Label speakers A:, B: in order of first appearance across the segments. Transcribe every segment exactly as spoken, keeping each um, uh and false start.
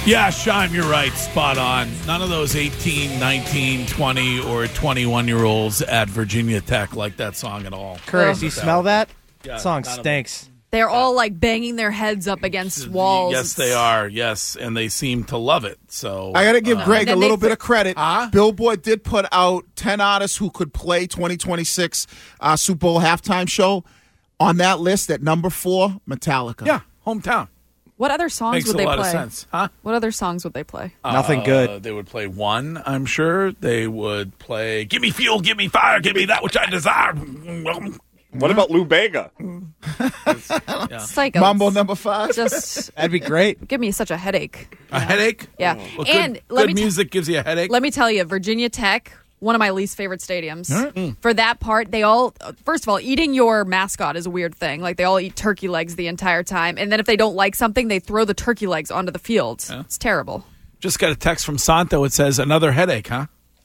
A: Yeah, Shime, you're right. Spot on. None of those eighteen, nineteen, twenty, or twenty-one-year-olds at Virginia Tech like that song at all.
B: Curtis, you smell that?
A: Yeah,
B: Song stinks.
C: They're all like banging their heads up against walls.
A: Yes, they are. Yes, and they seem to love it. So
D: I got to give
A: uh,
D: Greg a little bit of credit.
A: Huh?
D: Billboard did put out ten artists who could play twenty twenty-six uh, Super Bowl halftime show. On that list, at number four, Metallica.
A: Yeah, hometown.
C: What other songs
A: Makes
C: would
A: a
C: they
A: lot
C: play?
A: of sense, huh?
C: What other songs would they play?
B: Nothing
A: Uh,
B: good.
A: They would play one, I'm sure. They would play "Give Me Fuel, Give Me Fire, Give Me That Which I Desire."
E: What about Lou Bega?
A: Yeah.
C: Psycho.
D: Mambo number five.
C: Just
B: That'd be great.
C: give me such a headache.
A: A headache?
C: Yeah.
A: Well,
C: and
A: good,
C: let
A: good
C: me t-
A: music gives you a headache.
C: Let me tell you, Virginia Tech, one of my least favorite stadiums.
A: Mm.
C: For that part, they all, first of all, eating your mascot is a weird thing. Like, they all eat turkey legs the entire time. And then if they don't like something, they throw the turkey legs onto the field.
A: Yeah.
C: It's terrible.
A: Just got a text from Santo. It says, another headache, huh?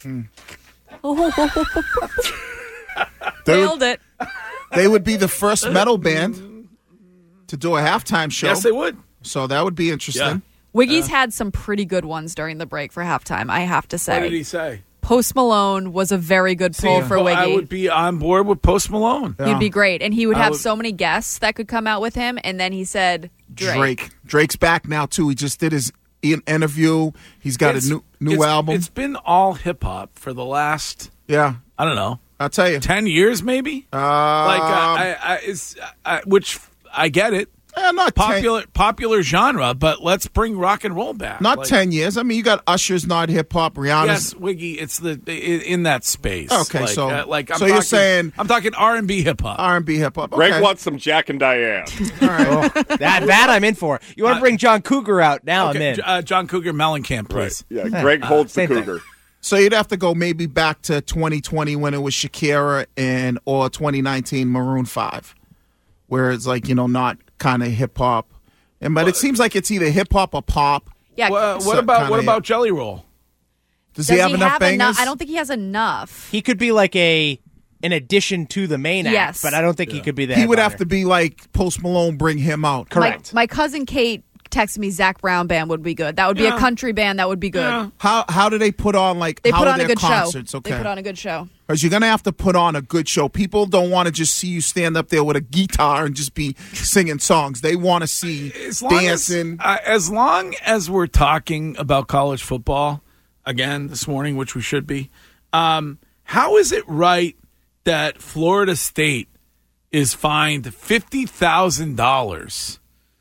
D: They
C: Nailed
D: would,
C: it.
D: they would be the first metal band to do a halftime show.
A: Yes, they would.
D: So that would be interesting.
A: Yeah.
C: Wiggy's had some pretty good ones during the break for halftime, I have to say.
A: What did he say?
C: Post Malone was a very good pull
A: See,
C: for
A: well, I
C: Wiggy.
A: would be on board with Post Malone.
D: Yeah.
C: He'd be great. And he would
A: I
C: have
A: would-
C: so many guests that could come out with him. And then he said, Drake.
D: Drake. Drake's back now, too. He just did his in- interview. He's got
A: It's-
D: a new new
A: it's-
D: album.
A: It's been all hip hop for the last,
D: yeah,
A: I don't know,
D: I'll tell you.
A: ten years maybe.
D: Uh,
A: like, uh, I, I, it's, I, which I get it.
D: eh, not
A: Popular, popular genre, but let's bring rock and roll back.
D: ten, not
A: Like,
D: ten years. I mean, you got Usher's not hip hop. Rihanna's.
A: Yes, Wiggy. It's the in, in that space.
D: Okay,
A: like,
D: so-
A: uh, like I'm
D: so you're
A: talking-
D: saying-
A: I'm talking R and B hip hop.
D: R and B hip hop.
E: Greg
D: Okay.
E: wants some Jack and Diane.
D: All right.
B: Oh, that that I'm in for. You want to bring John Cougar out now? I'm
A: Okay,
B: in.
A: J- uh, John Cougar Mellencamp, please.
E: Yeah, Greg holds the
B: same thing.
E: Cougar.
D: So you'd have to go maybe back to twenty twenty when it was Shakira and or twenty nineteen Maroon five, where it's like, you know, not kind of hip hop. And but it seems like it's either hip hop or pop.
C: Yeah.
A: Well, what
D: So
A: about
D: kinda,
A: what
D: yeah.
A: about Jelly Roll?
D: Does,
C: Does
D: he have enough bangers?
C: enough? I don't think he has enough.
B: He could be like a an addition to the main
C: Yes.
B: act, but I don't think he could be the
D: he would
B: headliner.
D: have to be like Post Malone, bring him out.
B: Correct.
C: My, my cousin Kate texted me Zach Brown band would be good. That would be
A: Yeah.
C: a country band that would be good.
A: Yeah.
D: How how do they put on like
C: They
D: how
C: put
D: are
C: on a
D: their
C: good
D: concerts?
C: show.
D: Okay,
C: They put on a good show.
D: because you're gonna have to put on a good show. People don't want to just see you stand up there with a guitar and just be singing songs. They want to see
A: As long
D: dancing.
A: As, uh, as long as we're talking about college football again this morning, which we should be, um, how is it right that Florida State is fined fifty thousand dollars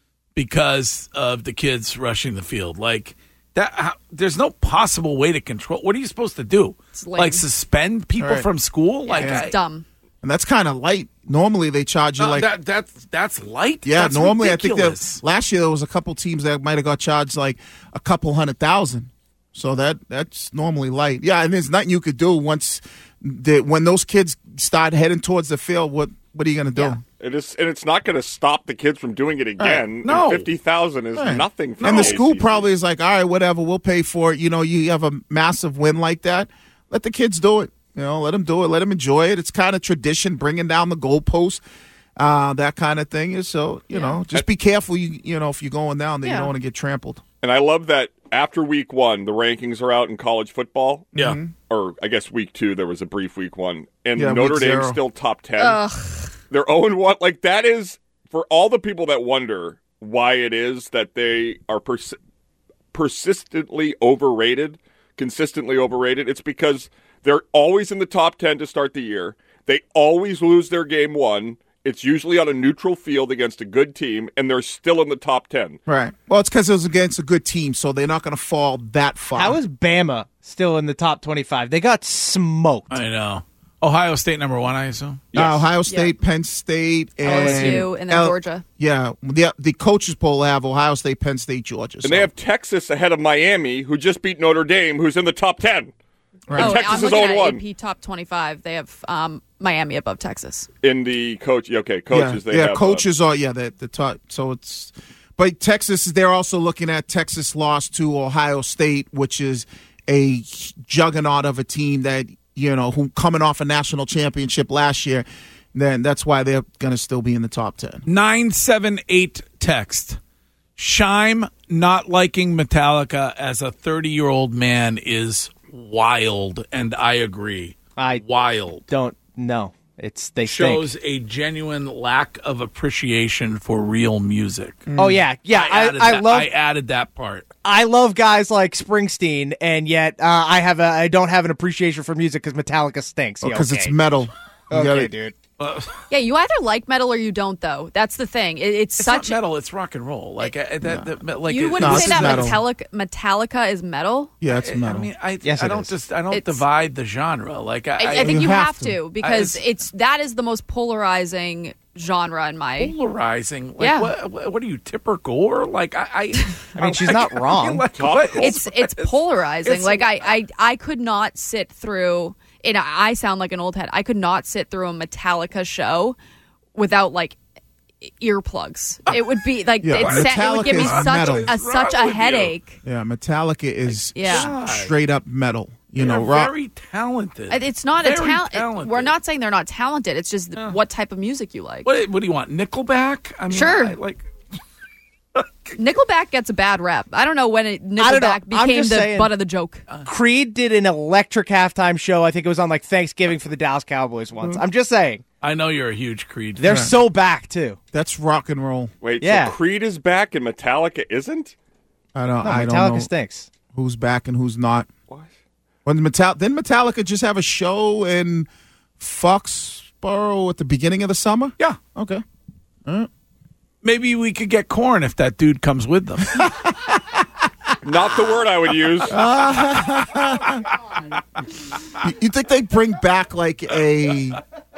A: because of the kids rushing the field? Like that, how, there's no possible way to control. What are you supposed to do?
C: lame.
A: Like suspend people
D: Right.
A: from school? Like
C: It's
A: I-
C: dumb.
D: and that's kind of light. Normally they charge you
A: no,
D: like
A: that that's that's light.
D: yeah.
A: That's
D: normally
A: ridiculous.
D: I think that last year there was a couple teams that might have got charged like a couple hundred thousand. So that that's normally light. Yeah, and there's nothing you could do once the, when those kids start heading towards the field. What what are you going to do?
C: Yeah.
E: It is, and it's not going to stop the kids from doing it again.
A: Right. No.
E: fifty thousand is
D: Right.
E: nothing. For
D: And the
E: A C C.
D: school probably is like, all right, whatever, we'll pay for it. You know, you have a massive win like that. Let the kids do it. You know, let them do it. Let them enjoy it. It's kind of tradition, bringing down the goalpost, uh, that kind of thing. So, you know, just be careful. You you know, if you're going down there, you
C: Yeah.
D: don't want to get trampled.
E: And I love that after week one, the rankings are out in college football.
A: Yeah.
E: Or I guess week two, there was a brief week one. And
D: Yeah,
E: Notre
D: week
E: Dame's
D: zero.
E: still top ten.
C: Ugh.
E: They're oh and one. Like, that is, for all the people that wonder why it is that they are pers- persistently overrated, consistently overrated, it's because they're always in the top ten to start the year. They always lose their game one. It's usually on a neutral field against a good team, and they're still in the top ten.
D: Right. Well, it's because it was against a good team, so they're not going to fall that far.
B: How is Bama still in the top twenty-five? They got smoked.
A: I know. Ohio State number one, I assume.
D: Uh, Ohio State, Penn State, and
C: L S U, and then
D: L-
C: Georgia.
D: Yeah, the the coaches poll have Ohio State, Penn State, Georgia.
E: And they have Texas ahead of Miami, who just beat Notre Dame, who's in the top ten.
D: Right.
E: And
C: Oh,
E: Texas
C: I'm
E: is
C: looking
E: oh
C: at
E: and one.
C: A P top twenty-five. They have um, Miami above Texas.
E: In the coach, okay, coaches.
D: yeah,
E: they
D: yeah
E: have, uh,
D: coaches are yeah the the top. So it's, but Texas. They're also looking at Texas lost to Ohio State, which is a juggernaut of a team that you know who coming off a national championship last year. Then that's why they're going to still be in the top ten.
A: nine seven eight text. Scheim not liking Metallica as a thirty-year-old man is wild, and I agree.
B: I
A: wild.
B: Don't know. It's they
A: Shows
B: stink.
A: a genuine lack of appreciation for real music.
B: Oh yeah, yeah.
A: I,
B: I,
A: added
B: I
A: that,
B: love
A: I added that part.
B: I love guys like Springsteen, and yet uh, I have a I don't have an appreciation for music because Metallica stinks. Yeah,
D: Because
B: okay.
D: it's metal. You
B: Okay,
D: gotta-
B: dude.
C: Yeah, you either like metal or you don't, though. That's the thing. It, it's,
A: It's
C: such
A: not metal. It's rock and roll. Like uh, that, that- like
C: you
A: it-
C: wouldn't
D: No,
C: say
D: this
C: that
D: is metal.
C: Metallica, Metallica is metal.
D: Yeah, it's
A: I
D: metal.
A: mean, I,
B: Yes,
A: I
B: it
A: don't
B: is.
A: just I don't
C: It's-
A: divide the genre. Like I,
C: I, I think
D: You
C: you,
D: have
C: have,
D: to.
C: to, because
A: I-
C: it's that is the most polarizing genre in my.
A: polarizing. Like,
C: Yeah.
A: what, what, what are you, Tipper Gore? Like I, I,
B: I mean, she's not wrong.
A: Like, what?
C: It's it's polarizing.
A: it's-
C: like I, I I could not sit through. And I sound like an old head. I could not sit through a Metallica show without like earplugs. It would be like
D: Yeah,
C: it, sa- it would give me
D: Metallica is
C: such
D: metal.
C: a
A: What's
C: such
A: wrong
C: a
A: with you?
C: headache.
D: Yeah, Metallica is
C: Yeah.
D: s- straight up metal. You
A: They're
D: know, rock.
A: very talented.
C: It- It's not a
A: Very
C: talent.
A: talented.
C: We're not saying they're not talented. It's just what type of music you like.
A: What, what do you want? Nickelback? I mean,
C: Sure.
A: I, like
C: Nickelback gets a bad rep. I don't know when it,
B: I don't know.
C: Nickelback
B: I'm
C: became
B: just
C: the
B: saying-
C: butt of the joke.
B: Creed did an electric halftime show. I think it was on like Thanksgiving for the Dallas Cowboys once. I'm just saying
A: I know you're a huge Creed.
B: they're
A: fan.
B: so back too.
D: That's rock and roll.
E: Wait,
B: Yeah.
E: so Creed is back and Metallica isn't?
D: I don't.
B: No,
D: I
B: Metallica
D: don't know
B: stinks.
D: who's back and who's not.
E: What?
D: When Metal, didn't Metallica just have a show in Foxborough at the beginning of the summer?
A: Yeah.
D: Okay.
A: Maybe we could get Korn if that dude comes with them.
E: Not the word I would use.
D: You, you think they bring back like a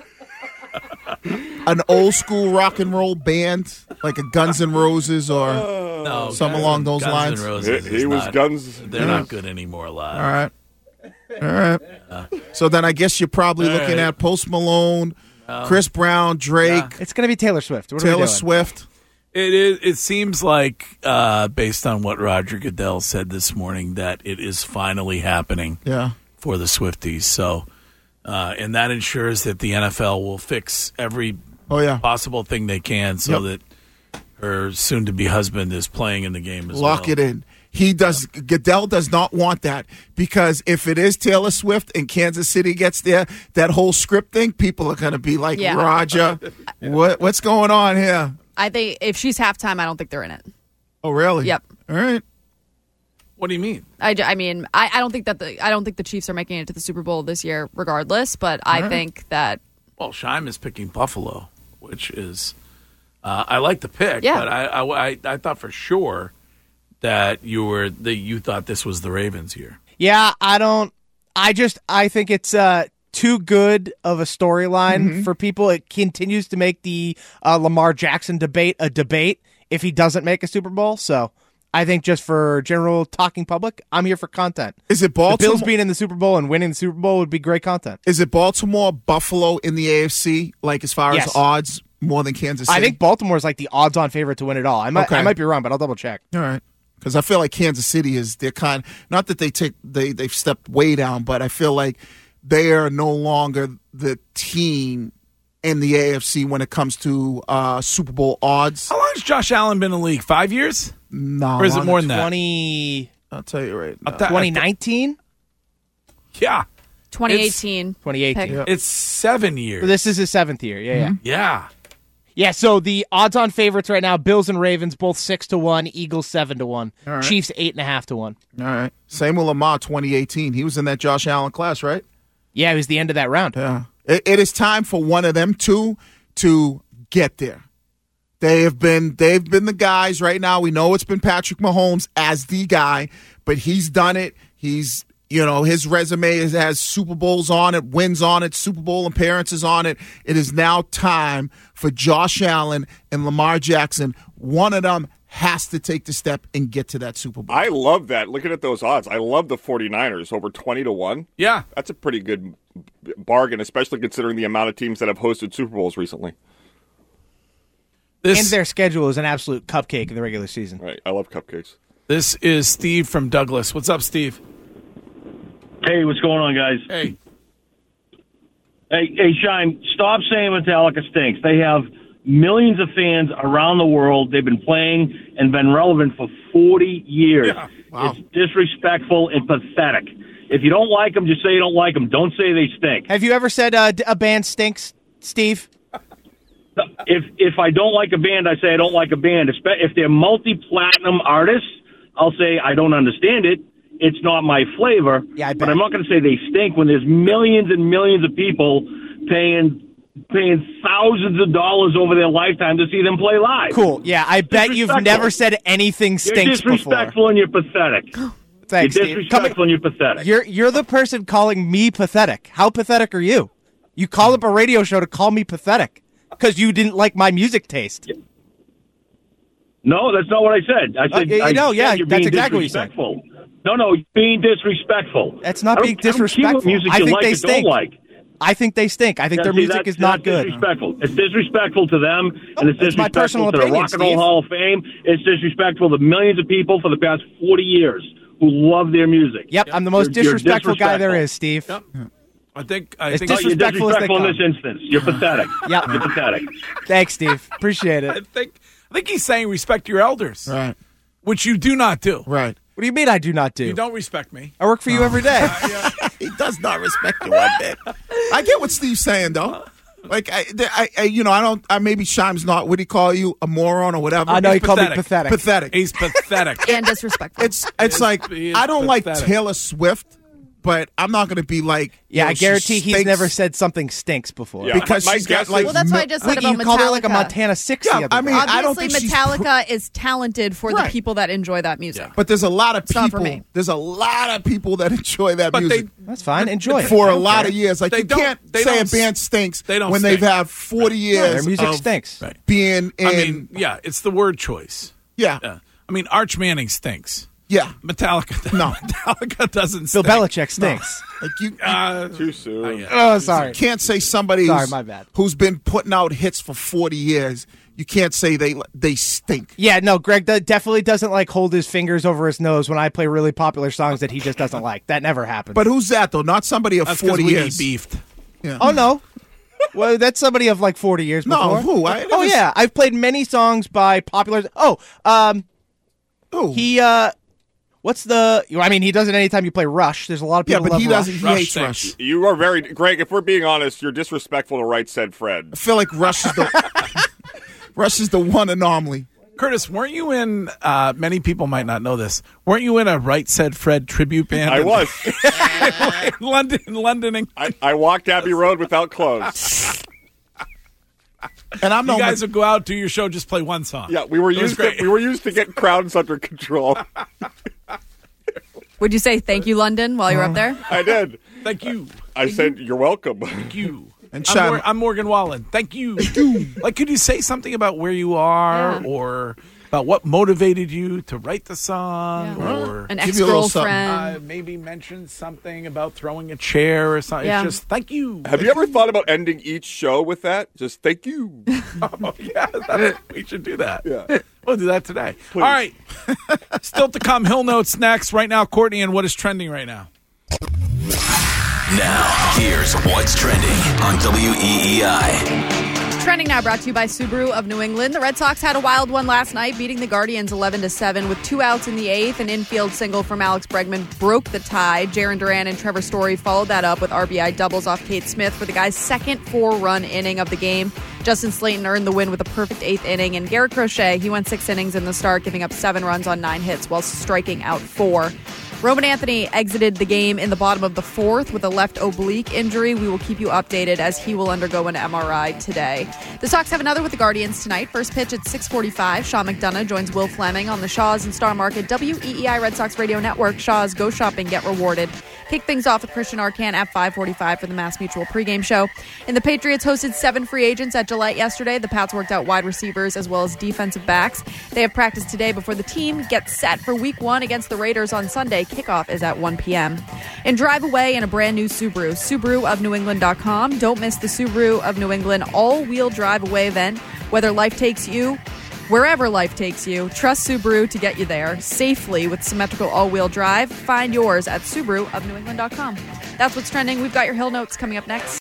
D: an old school rock and roll band, like a Guns N' Roses or?
A: No,
D: Some
A: Guns
D: along
A: N-
D: those
A: Guns
D: lines?
A: N' Roses
E: He- he
A: is
E: was
A: not-
E: Guns-
A: They're not good anymore live.
D: All right. All right. So then I guess you're probably
A: All
D: looking
A: right.
D: at Post Malone, Chris Brown, Drake,
B: It's gonna be Taylor Swift. What are we
D: Taylor
B: doing?
D: Swift.
A: It is. It seems like, uh, based on what Roger Goodell said this morning, that it is finally happening
D: Yeah.
A: for the Swifties. So, uh, and that ensures that the N F L will fix every
D: Oh yeah.
A: possible thing they can, so
D: Yep.
A: that her soon-to-be husband is playing in the game as
D: Lock
A: well.
D: it in. He does. Goodell does not want that because if it is Taylor Swift and Kansas City gets there, that whole script thing, people are going to be like,
C: Yeah.
D: Roger, what what's going on here?
C: I think if she's halftime, I don't think they're in it.
D: Oh, really?
C: Yep.
D: All right.
A: What do you mean?
C: I, ju- I mean, I, I don't think that the I don't think the Chiefs are making it to the Super Bowl this year, regardless. But I
D: right.
C: think that
A: Well, Scheim is picking Buffalo, which is uh, I like the pick,
C: Yeah.
A: but I, I, I, I thought for sure that you were that you thought this was the Ravens here.
B: Yeah, I don't. I just I think it's uh, too good of a storyline for people. It continues to make the uh, Lamar Jackson debate a debate if he doesn't make a Super Bowl. So I think just for general talking public, I'm here for content.
D: Is it
B: The Bills
D: Baltimore?
B: being in the Super Bowl and winning the Super Bowl would be great content.
D: Is it Baltimore, Buffalo in the A F C? Like as far
B: Yes.
D: as odds, more than Kansas City?
B: I think Baltimore's like the odds-on favorite to win it all. I might
D: Okay.
B: I might be wrong, but I'll double check.
D: All right. Because I feel like Kansas City is they're kind not that they take they they've stepped way down, but I feel like they are no longer the team in the A F C when it comes to uh, Super Bowl odds.
A: How long has Josh Allen been in the league? Five years,
D: No,
A: or is it more than that?
B: twenty
D: I'll tell you right now.
A: That-
B: twenty nineteen
A: Yeah,
C: twenty eighteen.
B: twenty eighteen.
C: pick.
A: it's seven years.
B: This is his seventh year. Yeah, yeah.
A: yeah,
B: Yeah, so the odds-on favorites right now: Bills and Ravens, both six to one. Eagles seven to one.
D: right.
B: Chiefs eight and a half to one.
D: All right. Same with Lamar, twenty eighteen. He was in that Josh Allen class, right?
B: Yeah, it was the end of that round.
D: Yeah. It, it is time for one of them two to get there. They have been they've been the guys right now. We know it's been Patrick Mahomes as the guy, but he's done it. He's you know, his resume is, has Super Bowls on it, wins on it, Super Bowl appearances on it. It is now time for Josh Allen and Lamar Jackson. One of them has to take the step and get to that Super Bowl.
E: I love that. Looking at those odds, I love the 49ers over twenty to one.
A: yeah.
E: That's a pretty good b- bargain, especially considering the amount of teams that have hosted Super Bowls recently.
A: This
B: And their schedule is an absolute cupcake in the regular season.
E: Right. I love cupcakes.
A: this is Steve from Douglas. What's up, Steve?
F: Hey, what's going on, guys?
A: Hey,
F: Hey, hey, Shine, stop saying Metallica stinks. They have millions of fans around the world. They've been playing and been relevant for forty years.
A: Yeah.
D: Wow.
F: It's disrespectful and pathetic. If you don't like them, just say you don't like them. Don't say they stink.
B: Have you ever said uh, a band stinks, Steve?
F: If if I don't like a band, I say I don't like a band. If they're multi-platinum artists, I'll say I don't understand it. It's not my flavor.
B: Yeah, I bet.
F: But I'm not going to say they stink when there's millions and millions of people paying paying thousands of dollars over their lifetime to see them play live.
B: Cool. Yeah, I bet you've
F: Disrespectful.
B: never said anything
F: You're
B: stinks
F: disrespectful
B: before.
F: and you're pathetic.
B: Thanks,
F: You're
B: Steve.
F: disrespectful
B: Coming-
F: and you're pathetic.
B: You're you're the person calling me pathetic. How pathetic are you? You call up a radio show to call me pathetic because you didn't like my music taste.
F: No, that's not what I said. I said,
B: Uh, you
F: I
B: know,
F: said
B: yeah,
F: you're
B: that's
F: being
B: exactly what you said.
F: disrespectful. No, no, you're being disrespectful.
B: That's not
F: I don't-
B: being
F: I don't care what
B: disrespectful.
F: music
B: I
F: you
B: think
F: like
B: they
F: or
B: stink.
F: don't like.
B: I think they stink. I think
F: Yeah,
B: their
F: see,
B: music
F: that's-
B: is not
F: that's
B: good.
F: disrespectful. It's disrespectful to them, and it's
B: it's my
F: disrespectful
B: personal
F: to the
B: opinion,
F: Rock and Roll
B: Steve.
F: Hall of Fame. It's disrespectful to millions of people for the past forty years who love their music.
B: Yep, I'm the most
F: You're- you're
B: disrespectful guy there
F: disrespectful.
B: is, Steve.
A: Yep. I think I
B: It's
A: think
F: No, you're
B: disrespectful as they
F: disrespectful in
B: come.
F: this instance. You're pathetic.
B: Yep.
F: You're pathetic.
B: Thanks, Steve. Appreciate
A: I
B: it.
A: think I think he's saying respect your elders,
D: Right.
A: which you do not do.
D: Right.
B: What do you mean I do not do?
A: You don't respect me.
B: I work for you every day.
D: He does not respect you one bit. I get what Steve's saying, though. Like, I, I, I you know, I don't. I maybe Shime's not. What do you call you, a moron or whatever?
B: I know he called me
A: pathetic.
B: pathetic.
D: Pathetic.
A: He's pathetic.
C: And disrespectful.
D: It's it's like
A: he is
D: I don't like
A: pathetic.
D: Taylor Swift, but I'm not going to be like.
B: Yeah,
D: yo,
B: I
D: she
B: gually he's
D: stinks.
B: never said something stinks before.
E: Yeah.
D: because
E: My
D: she's
E: guess
D: got like.
E: is-
C: well, that's what I
D: mi-
C: just said
B: Wait,
C: about
B: you called her like a
C: Metallica.
B: Montana six
D: Yeah,
B: the other
D: I mean,
B: day.
D: I don't
C: Obviously,
D: think she's
C: Metallica is talented for
D: Right.
C: the people that enjoy that music.
D: But there's a lot of
C: It's not for
D: people.
C: me.
D: There's a lot of people that enjoy that
A: But
D: music.
A: they
B: That's fine. Enjoy it.
D: for
B: I
D: a
B: don't
D: lot
B: care.
D: of years. Like
A: They
D: you
A: don't-
D: can't
A: they
D: say
A: don't
D: a band stinks
A: they don't
D: when
A: stink.
D: they've had forty years.
B: Their music
D: of
B: stinks.
A: Right.
D: Being in,
A: I mean, yeah, it's the word choice.
D: yeah,
A: Yeah. I mean, Arch Manning stinks.
D: yeah.
A: Metallica,
D: No.
A: Metallica doesn't
B: Bill
A: stink.
B: Belichick stinks.
D: Like you, you
A: Uh,
E: Too soon.
A: uh, yeah.
B: Oh, sorry.
D: can't say somebody
B: Sorry,
D: who's,
B: my bad.
D: who's been putting out hits for forty years. You can't say they they stink.
B: Yeah, no, Greg that definitely doesn't like hold his fingers over his nose when I play really popular songs that he just doesn't like. That never happens.
D: But who's that though? Not somebody of
A: That's because
D: forty
A: we
D: years.
A: beefed.
D: Yeah.
B: oh no. Well, that's somebody of like forty years
D: No,
B: before.
D: who? I
B: oh
D: never-
B: yeah, I've played many songs by popular. Oh, um,
D: Who?
B: he uh, what's the? I mean, he does it anytime you play Rush. There's a lot of
D: yeah,
B: people.
D: but
B: who
D: he
B: love
D: doesn't.
B: Rush.
D: He
A: Rush
D: hates
A: stinks.
D: Rush.
E: You are very Greg. If we're being honest, you're disrespectful to Right Said Fred.
D: I feel like Rush is the Rush is the one anomaly.
A: Curtis, weren't you in? Uh, many people might not know this. Weren't you in a Right Said Fred tribute band?
E: I
A: in-
E: was.
A: in London. In London, and
E: I, I walked Abbey Road without clothes.
D: And I'm
A: you
D: no
A: guys would go out, do your show, just play one song.
E: Yeah, we were
A: It was
E: used to
A: great.
E: we were used to get crowds under control.
C: Would you say thank you, London, while you're up there?
E: I did.
A: Thank you.
E: I said you're welcome.
A: Thank you.
D: And
A: I'm,
D: Sean-
A: Mor- I'm Morgan Wallen. Thank you. Like, could you say something about where you are,
C: Yeah.
A: or about what motivated you to write the song,
C: Yeah.
A: or
C: An
D: Give you a little
C: ex-girlfriend.
A: uh, maybe mention something about throwing a chair or something?
C: Yeah.
A: It's just thank you.
E: Have you ever thought about ending each show with that? Just thank you.
A: Oh, yeah, that's, we should do that.
E: Yeah.
A: We'll do that today. All right. Still to come. Hill Notes next. Right now, Courtney, and what is trending right now?
G: Now, here's what's trending on W E E I.
C: Trending now brought to you by Subaru of New England. The Red Sox had a wild one last night, beating the Guardians eleven to seven with two outs in the eighth. An infield single from Alex Bregman broke the tie. Jarren Duran and Trevor Story followed that up with R B I doubles off Kate Smith for the guy's second four-run inning of the game. Justin Slayton earned the win with a perfect eighth inning, and Garrett Crochet, he went six innings in the start, giving up seven runs on nine hits while striking out four. Roman Anthony exited the game in the bottom of the fourth with a left oblique injury. We will keep you updated as he will undergo an M R I today. The Sox have another with the Guardians tonight. First pitch at six forty-five. Sean McDonough joins Will Fleming on the Shaws and Star Market W E E I Red Sox Radio Network. Shaws, go shopping, get rewarded. Kick things off with Christian Arcand at five forty-five for the Mass Mutual pregame show. And the Patriots hosted seven free agents at Gillette yesterday. The Pats worked out wide receivers as well as defensive backs. They have practice today before the team gets set for week one against the Raiders on Sunday. Kickoff is at one p.m. And drive away in a brand new Subaru. Subaru of New England dot com. Don't miss the Subaru of New England all-wheel drive away event. Whether life takes you wherever life takes you, trust Subaru to get you there safely with symmetrical all-wheel drive. Find yours at Subaru of New England dot com. That's what's trending. We've got your Hill Notes coming up next.